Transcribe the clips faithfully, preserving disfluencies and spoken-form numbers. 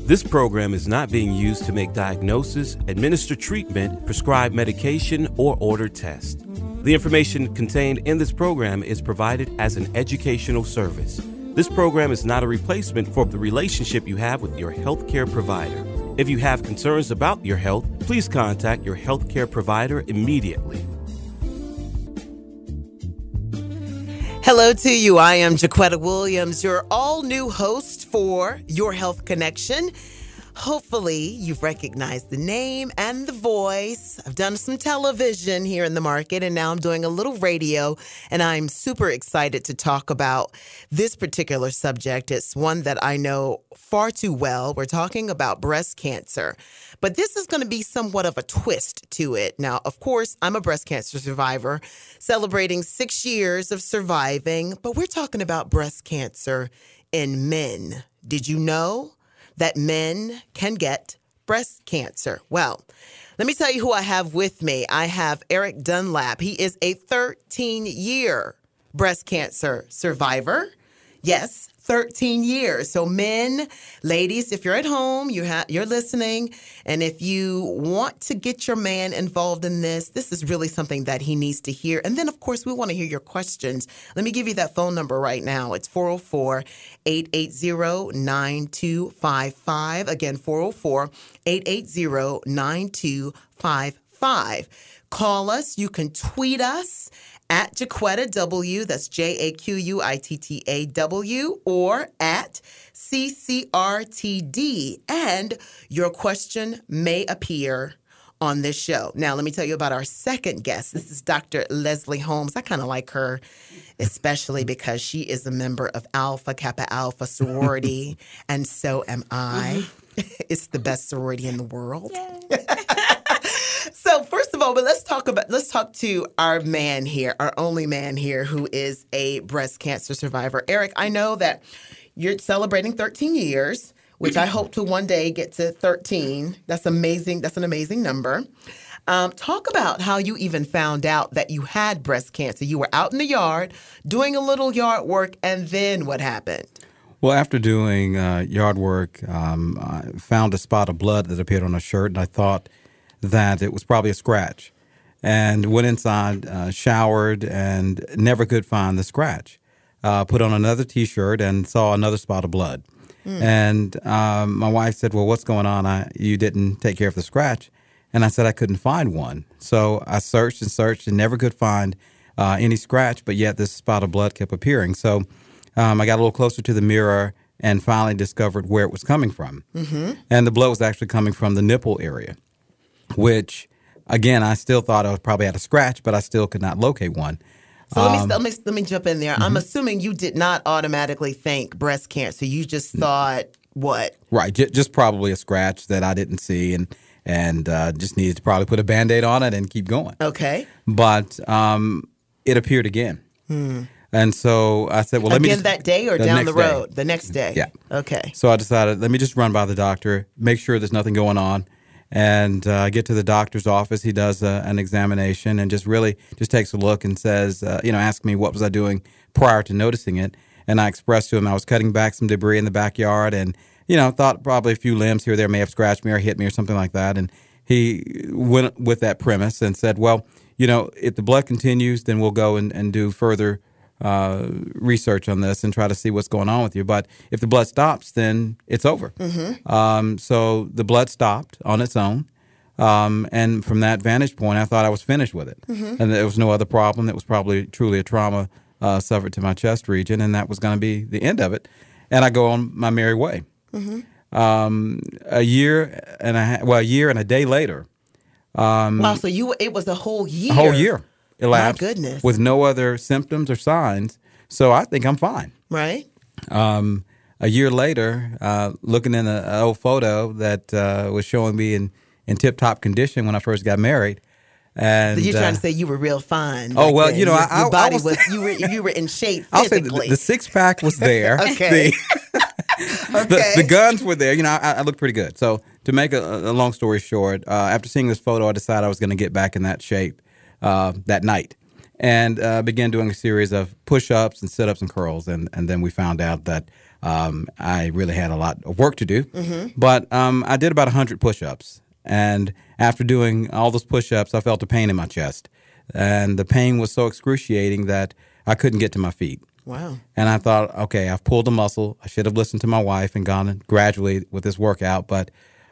This program is not being used to make diagnosis, administer treatment, prescribe medication, or order tests. The information contained in this program is provided as an educational service. This program is not a replacement for the relationship you have with your healthcare provider. If you have concerns about your health, please contact your healthcare provider immediately. Hello to you. I am Jaquetta Williams, your all-new host for Your Health Connection. Hopefully, you've recognized the name and the voice. I've done some television here in the market, and now I'm doing a little radio, and I'm super excited to talk about this particular subject. It's one that I know far too well. We're talking about breast cancer, but this is going to be somewhat of a twist to it. Now, of course, I'm a breast cancer survivor, celebrating six years of surviving, but we're talking about breast cancer in men. Did you know that men can get breast cancer? Well, let me tell you who I have with me. I have Eric Dunlap. He is a thirteen-year breast cancer survivor. Yes, thirteen years. So men, ladies, if you're at home, you ha- you're listening, and if you want to get your man involved in this, this is really something that he needs to hear. And then, of course, we want to hear your questions. Let me give you that phone number right now. It's four oh four, eight eight zero, nine two five five. Again, four oh four, eight eight zero, nine two five five. Call us. You can tweet us at Jaquetta W, that's J A Q U I T T A W, or at C C R T D, and your question may appear on this show. Now, let me tell you about our second guest. This is Doctor Leslie Holmes. I kind of like her, especially because she is a member of Alpha Kappa Alpha sorority, and so am I. It's the best sorority in the world. So first of all, but let's talk about let's talk to our man here, our only man here who is a breast cancer survivor. Eric, I know that you're celebrating thirteen years, which I hope to one day get to thirteen. That's amazing. That's an amazing number. Um, talk about how you even found out that you had breast cancer. You were out in the yard doing a little yard work, and then what happened? Well, after doing uh, yard work, um, I found a spot of blood that appeared on a shirt, and I thought that it was probably a scratch, and went inside, uh, showered, and never could find the scratch. Uh, put on another T-shirt and saw another spot of blood. Mm. And um, my wife said, well, what's going on? I, you didn't take care of the scratch. And I said I couldn't find one. So I searched and searched and never could find uh, any scratch, but yet this spot of blood kept appearing. So um, I got a little closer to the mirror and finally discovered where it was coming from. Mm-hmm. And the blood was actually coming from the nipple area, which, again, I still thought I probably had a scratch, but I still could not locate one. So let me Um, let me let me jump in there. Mm-hmm. I'm assuming you did not automatically think breast cancer. You just thought what? Right, j- just probably a scratch that I didn't see, and and uh, just needed to probably put a Band-Aid on it and keep going. Okay. But um, it appeared again. Hmm. And so I said, well, let Again me just... that day or the down the next day. road? The next day? Yeah. Okay. So I decided, let me just run by the doctor, make sure there's nothing going on, and uh, get to the doctor's office. He does uh, an examination and just really just takes a look and says, uh, you know, ask me what was I doing prior to noticing it. And I expressed to him I was cutting back some debris in the backyard and, you know, thought probably a few limbs here or there may have scratched me or hit me or something like that. And he went with that premise and said, well, you know, if the blood continues, then we'll go and, and do further uh, research on this and try to see what's going on with you. But if the blood stops, then it's over. Mm-hmm. Um, so the blood stopped on its own. Um, and from that vantage point, I thought I was finished with it. Mm-hmm. And there was no other problem. It was probably truly a trauma uh, suffered to my chest region, and that was going to be the end of it. And I go on my merry way. Mm-hmm. Um, a year and a ha- well, a year and a day later. Um, wow, so you it was a whole year. A whole year elapsed. My goodness. With no other symptoms or signs. So I think I'm fine. Right. Um, a year later, uh, looking in an old photo that uh, was showing me in, in tip-top condition when I first got married. And you're trying uh, to say you were real fine. Oh well, then. you know, your, I, your body I was, was you were you were in shape I'll physically. say the, the six pack was there. Okay. The, okay. the, the guns were there. You know, I, I looked pretty good. So to make a, a long story short, uh, after seeing this photo, I decided I was going to get back in that shape uh, that night, and uh, began doing a series of push-ups and sit-ups and curls. And, and then we found out that um, I really had a lot of work to do. Mm-hmm. But um, I did about one hundred push-ups. And after doing all those push-ups, I felt a pain in my chest. And the pain was so excruciating that I couldn't get to my feet. Wow. And I thought, okay, I've pulled a muscle. I should have listened to my wife and gone gradually with this workout. But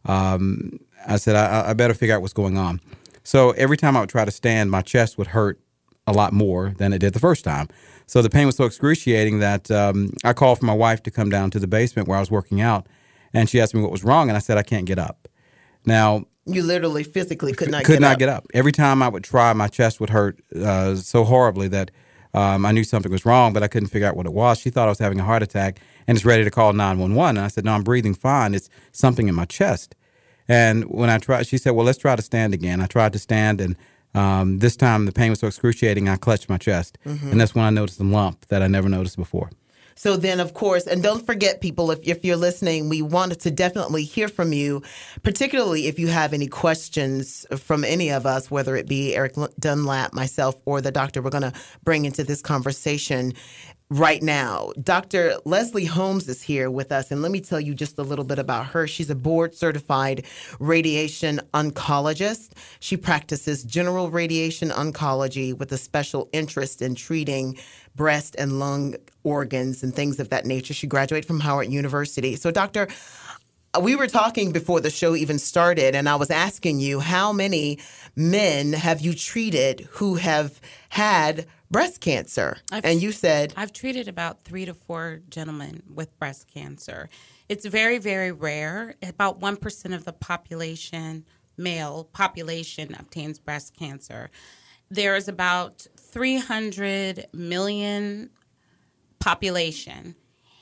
um, I said, I, I better figure out what's going on. So every time I would try to stand, my chest would hurt a lot more than it did the first time. So the pain was so excruciating that um, I called for my wife to come down to the basement where I was working out. And she asked me what was wrong. And I said, I can't get up. Now, you literally physically could not could get not up. get up. Every time I would try, my chest would hurt uh, so horribly that um, I knew something was wrong, but I couldn't figure out what it was. She thought I was having a heart attack and is ready to call nine one one. And I said, no, I'm breathing fine. It's something in my chest. And when I tried, she said, well, let's try to stand again. I tried to stand, and um, this time the pain was so excruciating, I clutched my chest. Mm-hmm. And that's when I noticed a lump that I never noticed before. So then, of course, and don't forget, people, if, if you're listening, we wanted to definitely hear from you, particularly if you have any questions from any of us, whether it be Eric Dunlap, myself, or the doctor we're going to bring into this conversation right now. Doctor Leslie Holmes is here with us, and let me tell you just a little bit about her. She's a board-certified radiation oncologist. She practices general radiation oncology with a special interest in treating breast and lung organs and things of that nature. She graduated from Howard University. So, Doctor, we were talking before the show even started, and I was asking you, how many men have you treated who have had breast cancer? I've, and you said... I've treated about three to four gentlemen with breast cancer. It's very, very rare. About one percent of the population, male population, obtains breast cancer. There is about three hundred million population,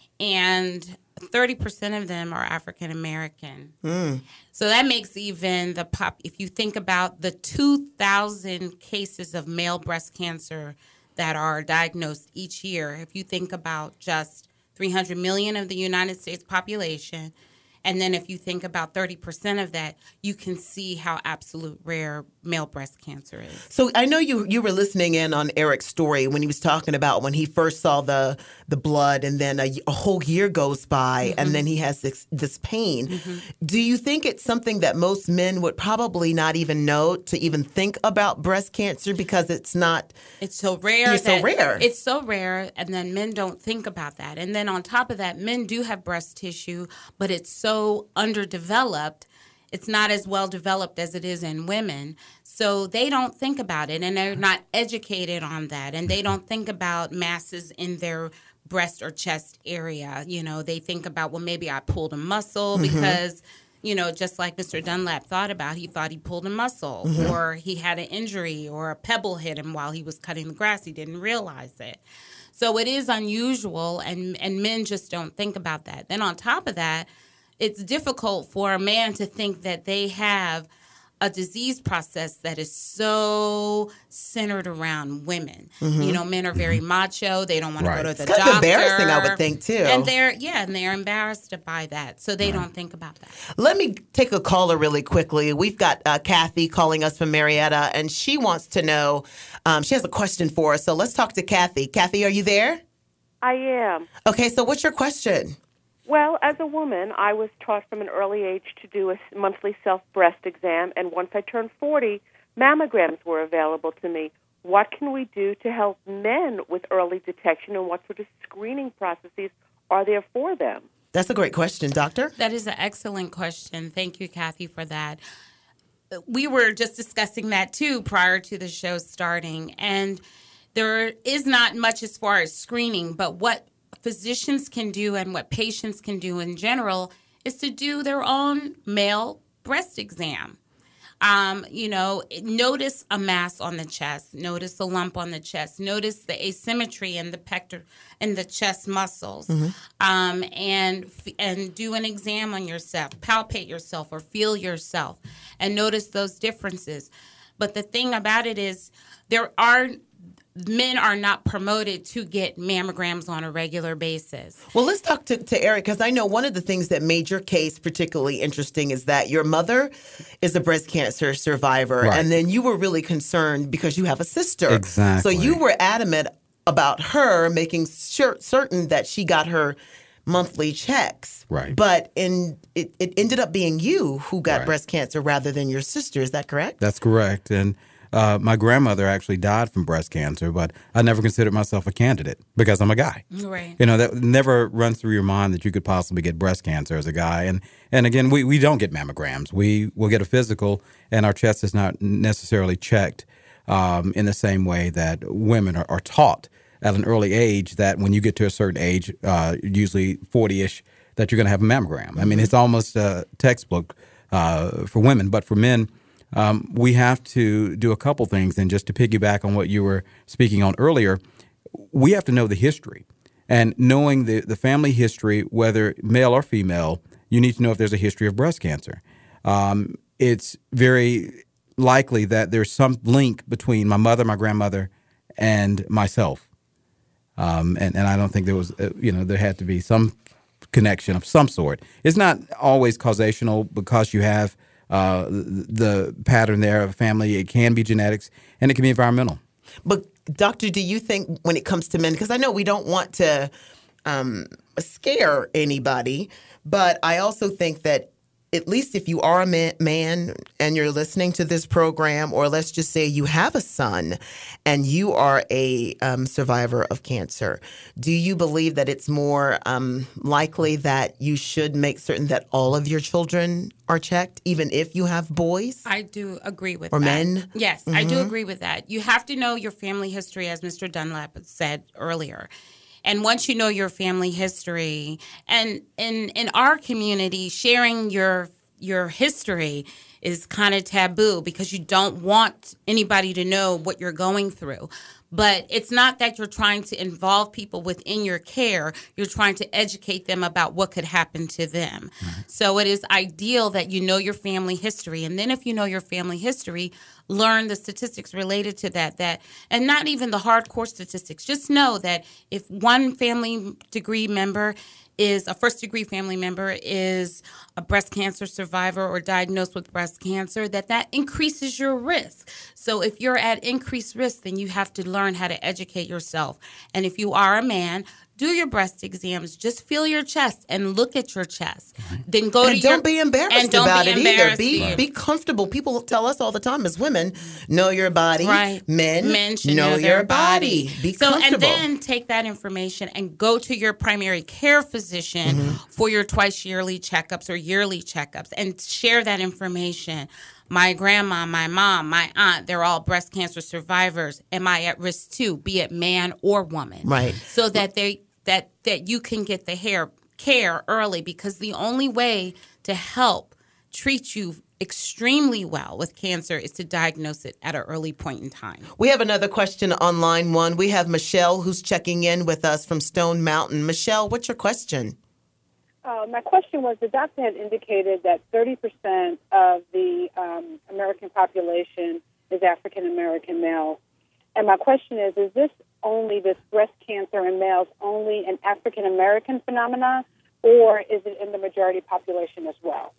and thirty percent of them are African American. Mm. So that makes even the pop, if you think about the two thousand cases of male breast cancer that are diagnosed each year, if you think about just three hundred million of the United States population, and then if you think about thirty percent of that, you can see how absolute rare male breast cancer is. So I know you you were listening in on Eric's story when he was talking about when he first saw the the blood, and then a, a whole year goes by, mm-hmm. and then he has this, this pain. Mm-hmm. Do you think it's something that most men would probably not even know to even think about breast cancer because it's not... It's so rare. It's so rare. It's so rare, and then men don't think about that. And then on top of that, men do have breast tissue, but it's so underdeveloped. It's not as well developed as it is in women. So they don't think about it, and they're not educated on that. And they don't think about masses in their breast or chest area. You know, they think about, well, maybe I pulled a muscle mm-hmm. because, you know, just like Mister Dunlap thought about, he thought he pulled a muscle mm-hmm. or he had an injury or a pebble hit him while he was cutting the grass. He didn't realize it. So it is unusual, and, and men just don't think about that. Then on top of that, it's difficult for a man to think that they have a disease process that is so centered around women. Mm-hmm. You know, men are very macho. They don't want right. to go to the it's kind doctor. It's embarrassing, I would think, too. And they're, yeah, and they're embarrassed by that. So they right. don't think about that. Let me take a caller really quickly. We've got uh, Kathy calling us from Marietta, and she wants to know, um, she has a question for us. So let's talk to Kathy. Kathy, are you there? I am. Okay, so what's your question? Well, as a woman, I was taught from an early age to do a monthly self-breast exam, and once I turned forty, mammograms were available to me. What can we do to help men with early detection, and what sort of screening processes are there for them? That's a great question, Doctor. That is an excellent question. Thank you, Kathy, for that. We were just discussing that, too, prior to the show starting, and there is not much as far as screening, but what physicians can do and what patients can do in general is to do their own male breast exam. Um, you know, notice a mass on the chest, notice a lump on the chest, notice the asymmetry in the pector in the chest muscles, mm-hmm. um, and and do an exam on yourself, palpate yourself or feel yourself, and notice those differences. But the thing about it is, there are men are not promoted to get mammograms on a regular basis. Well, let's talk to, to Eric, because I know one of the things that made your case particularly interesting is that your mother is a breast cancer survivor, right. and then you were really concerned because you have a sister. Exactly. So you were adamant about her making sure, certain that she got her monthly checks. Right. But in it, it ended up being you who got Right. breast cancer rather than your sister. Is that correct? That's correct. And uh, my grandmother actually died from breast cancer, but I never considered myself a candidate because I'm a guy. Right. You know, that never runs through your mind that you could possibly get breast cancer as a guy. And and again, we, we don't get mammograms. We will get a physical, and our chest is not necessarily checked um, in the same way that women are, are taught at an early age that when you get to a certain age, uh, usually forty-ish, that you're going to have a mammogram. I mean, it's almost a textbook uh, for women, but for men, um, we have to do a couple things. And just to piggyback on what you were speaking on earlier, we have to know the history. And knowing the, the family history, whether male or female, you need to know if there's a history of breast cancer. Um, it's very likely that there's some link between my mother, my grandmother, and myself. Um, and, and I don't think there was, uh, you know, there had to be some connection of some sort. It's not always causational because you have uh, the, the pattern there of family. It can be genetics, and it can be environmental. But doctor, do you think when it comes to men, because I know we don't want to um, scare anybody, but I also think that at least if you are a man, man and you're listening to this program, or let's just say you have a son and you are a um, survivor of cancer, do you believe that it's more um, likely that you should make certain that all of your children are checked, even if you have boys? I do agree with or that. men? Yes, mm-hmm. I do agree with that. You have to know your family history, as Mister Dunlap said earlier. And once you know your family history, and in in our community, sharing your your history is kind of taboo because you don't want anybody to know what you're going through. But it's not that you're trying to involve people within your care. You're trying to educate them about what could happen to them. Mm-hmm. So it is ideal that you know your family history. And then if you know your family history, learn the statistics related to that, that, and not even the hardcore statistics. Just know that if one family degree member is a first degree family member is a breast cancer survivor or diagnosed with breast cancer, that that increases your risk. So if you're at increased risk, then you have to learn how to educate yourself. And if you are a man, do your breast exams. Just feel your chest and look at your chest. Right. Then go and to don't your, be embarrassed and don't about be it embarrassed either. Be right. be comfortable. People tell us all the time as women, know your body. Right. Men, Men should know, know your their body. body. Be so, comfortable. And then take that information and go to your primary care physician mm-hmm. for your twice yearly checkups or yearly checkups and share that information. My grandma, my mom, my aunt, they're all breast cancer survivors. Am I at risk too, be it man or woman? Right. So that they that that you can get the hair care early, because the only way to help treat you extremely well with cancer is to diagnose it at an early point in time. We have another question on line one. We have Michelle who's checking in with us from Stone Mountain. Michelle, what's your question? Uh, my question was, the doctor had indicated that thirty percent of the um, American population is African-American male. And my question is, is this only this breast cancer in males only an African-American phenomenon, or is it in the majority population as well?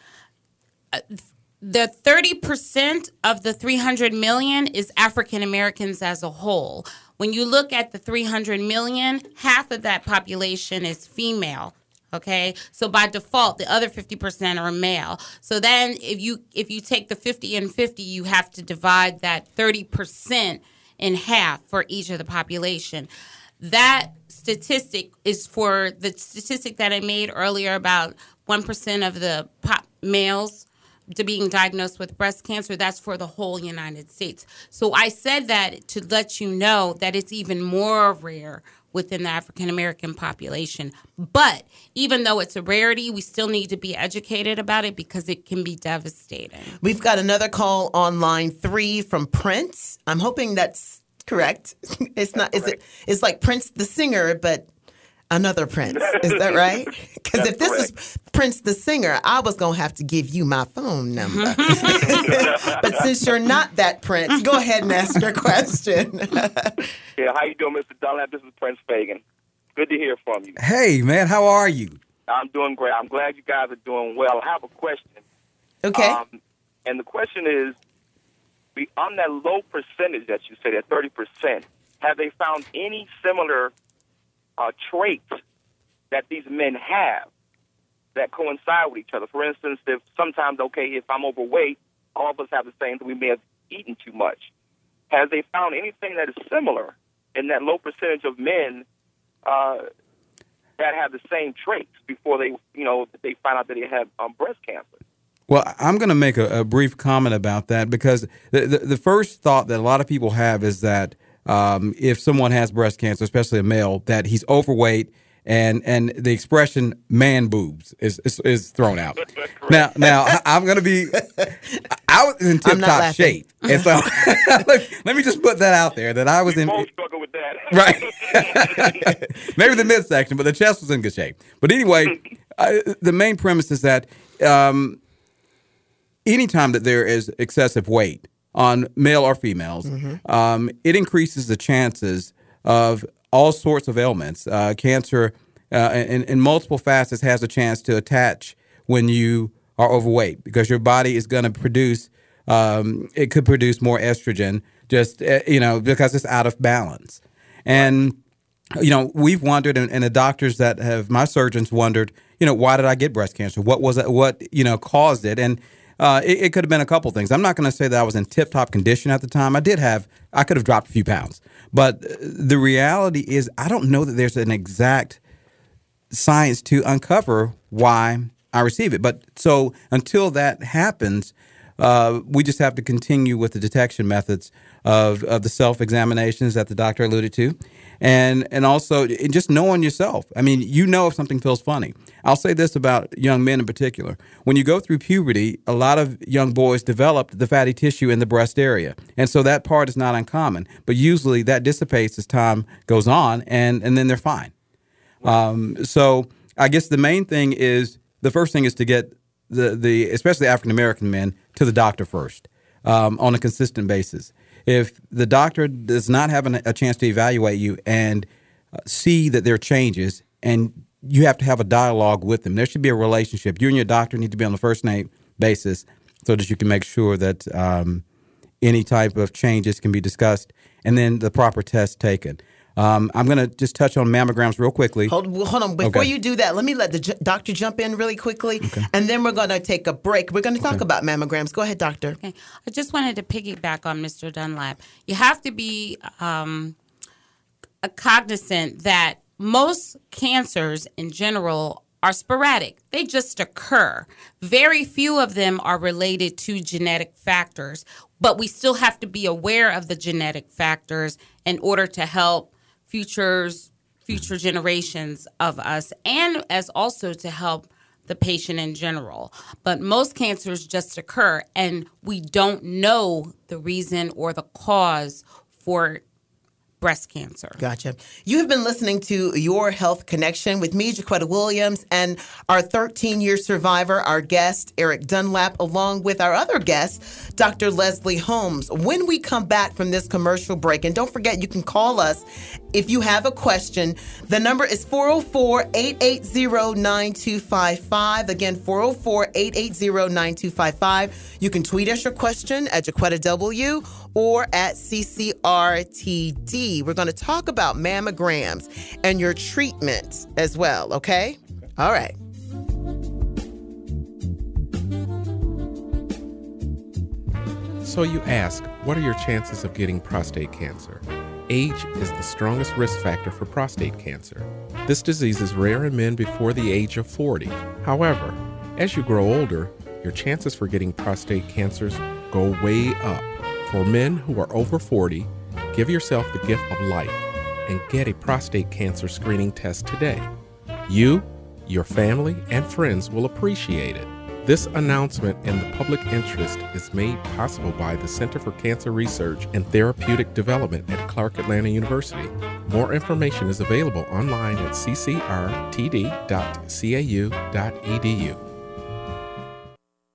Uh, the thirty percent of the three hundred million is African-Americans as a whole. When you look at the three hundred million, half of that population is female. Okay, so by default, the other fifty percent are male. So then if you if you take the fifty and fifty, you have to divide that thirty percent in half for each of the population. That statistic is for the statistic that I made earlier about one percent of the pop males to being diagnosed with breast cancer. That's for the whole United States. So I said that to let you know that it's even more rare within the African-American population. But even though it's a rarity, we still need to be educated about it because it can be devastating. We've got another call on line three from Prince. I'm hoping that's correct. It's not, is it, it's like Prince the singer, but another Prince. Is that right? Because if this correct. is Prince the singer, I was going to have to give you my phone number. But since you're not that Prince, go ahead and ask your question. Yeah, how you doing, Mister Dunlap? This is Prince Fagan. Good to hear from you. Hey, man, how are you? I'm doing great. I'm glad you guys are doing well. I have a question. Okay. Um, and the question is, we, on that low percentage that you say, that thirty percent, have they found any similar uh, traits that these men have that coincide with each other. For instance, if sometimes, okay, if I'm overweight, all of us have the same thing. We may have eaten too much. Has they found anything that is similar in that low percentage of men uh, that have the same traits before they, you know, they find out that they have um, breast cancer? Well, I'm going to make a, a brief comment about that because the, the the first thought that a lot of people have is that um, if someone has breast cancer, especially a male, that he's overweight. And and the expression "man boobs" is is, is thrown out. now now I'm gonna be. I was in tip top shape, and so let, let me just put that out there that I was we in. Both struggle with that, right? Maybe the midsection, but the chest was in good shape. But anyway, uh, the main premise is that um, anytime that there is excessive weight on male or females, mm-hmm. um, it increases the chances of all sorts of ailments. Uh, cancer uh, in, in multiple facets has a chance to attach when you are overweight because your body is going to produce, um, it could produce more estrogen just, uh, you know, because it's out of balance. And, you know, we've wondered, and, and the doctors that have, my surgeons wondered, you know, why did I get breast cancer? What was it? What, you know, caused it? And Uh, it, it could have been a couple things. I'm not going to say that I was in tip-top condition at the time. I did have, I could have dropped a few pounds. But the reality is I don't know that there's an exact science to uncover why I receive it. But so until that happens, uh, we just have to continue with the detection methods of, of the self-examinations that the doctor alluded to. And and also just knowing yourself. I mean, you know if something feels funny. I'll say this about young men in particular. When you go through puberty, a lot of young boys develop the fatty tissue in the breast area. And so that part is not uncommon. But usually that dissipates as time goes on, and, and then they're fine. Um, so I guess the main thing is, the first thing is to get the, the especially African-American men, to the doctor first um, on a consistent basis. If the doctor does not have an, a chance to evaluate you and uh, see that there are changes, and you have to have a dialogue with them, there should be a relationship. You and your doctor need to be on a first-name basis so that you can make sure that um, any type of changes can be discussed and then the proper test taken. Um, I'm going to just touch on mammograms real quickly. Hold, hold on. Before okay. you do that, let me let the j- doctor jump in really quickly, okay. and then we're going to take a break. We're going to talk okay. about mammograms. Go ahead, doctor. Okay. I just wanted to piggyback on Mister Dunlap. You have to be um, cognizant that most cancers in general are sporadic. They just occur. Very few of them are related to genetic factors, but we still have to be aware of the genetic factors in order to help futures, future generations of us, and as also to help the patient in general. But most cancers just occur, and we don't know the reason or the cause for breast cancer. Gotcha. You have been listening to Your Health Connection with me, Jaquetta Williams, and our thirteen-year survivor, our guest, Eric Dunlap, along with our other guest, Doctor Leslie Holmes. When we come back from this commercial break, and don't forget, you can call us if you have a question. The number is four oh four, eight eight zero, nine two five five. Again, four oh four, eight eight zero, nine two five five. You can tweet us your question at Jaquetta W or at C C R T D. We're going to talk about mammograms and your treatment as well, okay? All right. So you ask, what are your chances of getting prostate cancer? Age is the strongest risk factor for prostate cancer. This disease is rare in men before the age of forty. However, as you grow older, your chances for getting prostate cancers go way up. For men who are over forty, give yourself the gift of life and get a prostate cancer screening test today. You, your family, and friends will appreciate it. This announcement in the public interest is made possible by the Center for Cancer Research and Therapeutic Development at Clark Atlanta University. More information is available online at c c r t d dot c a u dot e d u.